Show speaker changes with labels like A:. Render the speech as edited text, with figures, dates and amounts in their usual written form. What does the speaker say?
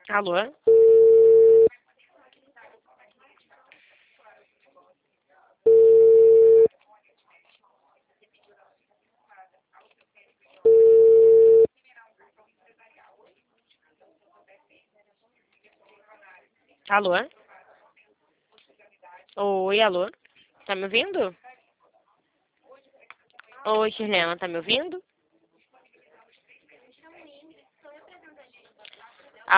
A: Alô? Alô? Oi, alô? Tá me ouvindo? Oi, Shirlena, tá me ouvindo?